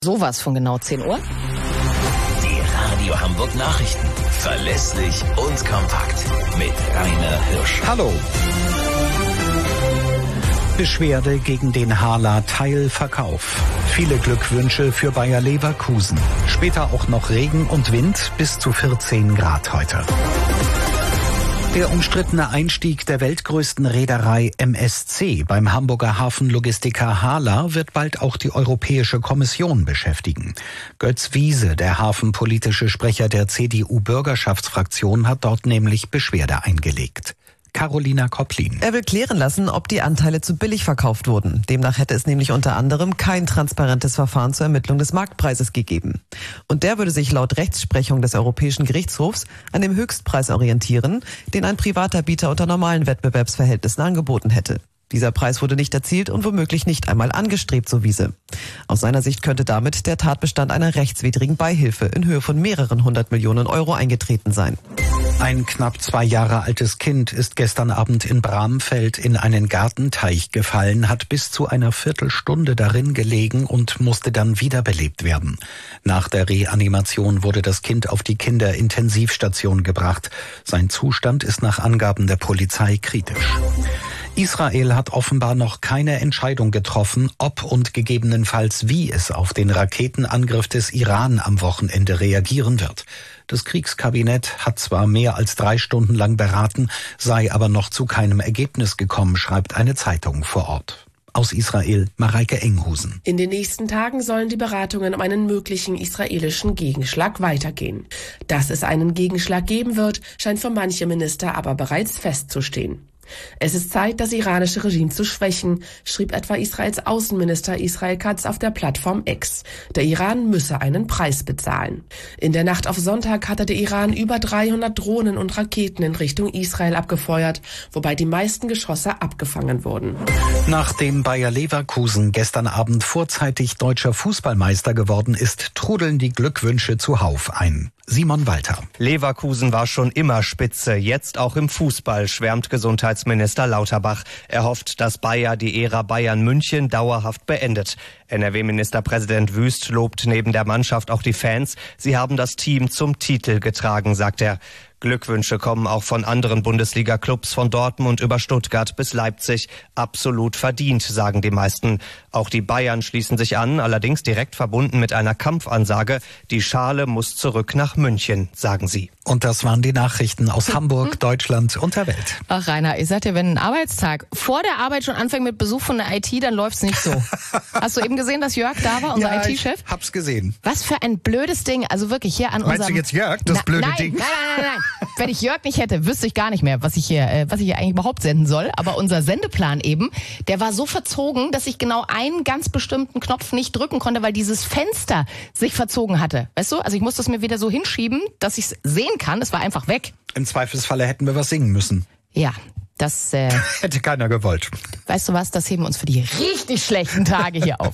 Sowas von genau 10 Uhr. Die Radio Hamburg Nachrichten. Verlässlich und kompakt. Mit Rainer Hirsch. Hallo. Beschwerde gegen den Hala-Teilverkauf. Viele Glückwünsche für Bayer Leverkusen. Später auch noch Regen und Wind bis zu 14 Grad heute. Der umstrittene Einstieg der weltgrößten Reederei MSC beim Hamburger Hafenlogistiker Hala wird bald auch die Europäische Kommission beschäftigen. Götz Wiese, der hafenpolitische Sprecher der CDU-Bürgerschaftsfraktion, hat dort nämlich Beschwerde eingelegt. Carolina Kopplin. Er will klären lassen, ob die Anteile zu billig verkauft wurden. Demnach hätte es nämlich unter anderem kein transparentes Verfahren zur Ermittlung des Marktpreises gegeben. Und der würde sich laut Rechtsprechung des Europäischen Gerichtshofs an dem Höchstpreis orientieren, den ein privater Bieter unter normalen Wettbewerbsverhältnissen angeboten hätte. Dieser Preis wurde nicht erzielt und womöglich nicht einmal angestrebt, so Wiese. Aus seiner Sicht könnte damit der Tatbestand einer rechtswidrigen Beihilfe in Höhe von mehreren 100 Millionen Euro eingetreten sein. Ein knapp 2 Jahre altes Kind ist gestern Abend in Bramfeld in einen Gartenteich gefallen, hat bis zu einer Viertelstunde darin gelegen und musste dann wiederbelebt werden. Nach der Reanimation wurde das Kind auf die Kinderintensivstation gebracht. Sein Zustand ist nach Angaben der Polizei kritisch. Israel hat offenbar noch keine Entscheidung getroffen, ob und gegebenenfalls wie es auf den Raketenangriff des Iran am Wochenende reagieren wird. Das Kriegskabinett hat zwar mehr als 3 Stunden lang beraten, sei aber noch zu keinem Ergebnis gekommen, schreibt eine Zeitung vor Ort. Aus Israel, Mareike Enghusen. In den nächsten Tagen sollen die Beratungen um einen möglichen israelischen Gegenschlag weitergehen. Dass es einen Gegenschlag geben wird, scheint für manche Minister aber bereits festzustehen. Es ist Zeit, das iranische Regime zu schwächen, schrieb etwa Israels Außenminister Israel Katz auf der Plattform X. Der Iran müsse einen Preis bezahlen. In der Nacht auf Sonntag hatte der Iran über 300 Drohnen und Raketen in Richtung Israel abgefeuert, wobei die meisten Geschosse abgefangen wurden. Nachdem Bayer Leverkusen gestern Abend vorzeitig deutscher Fußballmeister geworden ist, trudeln die Glückwünsche zuhauf ein. Simon Walter. Leverkusen war schon immer Spitze, jetzt auch im Fußball, schwärmt Gesundheitsminister Lauterbach. Er hofft, dass Bayer die Ära Bayern München dauerhaft beendet. NRW-Ministerpräsident Wüst lobt neben der Mannschaft auch die Fans. Sie haben das Team zum Titel getragen, sagt er. Glückwünsche kommen auch von anderen Bundesliga-Clubs, von Dortmund über Stuttgart bis Leipzig. Absolut verdient, sagen die meisten. Auch die Bayern schließen sich an, allerdings direkt verbunden mit einer Kampfansage. Die Schale muss zurück nach München, sagen sie. Und das waren die Nachrichten aus Hamburg, Deutschland und der Welt. Ach Rainer, ich sag dir, wenn ein Arbeitstag vor der Arbeit schon anfängt mit Besuch von der IT, dann läuft's nicht so. Hast du eben gesehen, dass Jörg da war, unser IT-Chef? Ich hab's gesehen. Was für ein blödes Ding. Also wirklich hier an unserem... Meinst du jetzt Jörg, das blöde Ding? Nein. Wenn ich Jörg nicht hätte, wüsste ich gar nicht mehr, was ich hier eigentlich überhaupt senden soll. Aber unser Sendeplan eben, der war so verzogen, dass ich genau einen ganz bestimmten Knopf nicht drücken konnte, weil dieses Fenster sich verzogen hatte. Weißt du? Also ich musste es mir wieder so hinschieben, dass ich es sehen kann. Es war einfach weg. Im Zweifelsfalle hätten wir was singen müssen. Ja, das hätte keiner gewollt. Weißt du was? Das heben wir uns für die richtig schlechten Tage hier auf.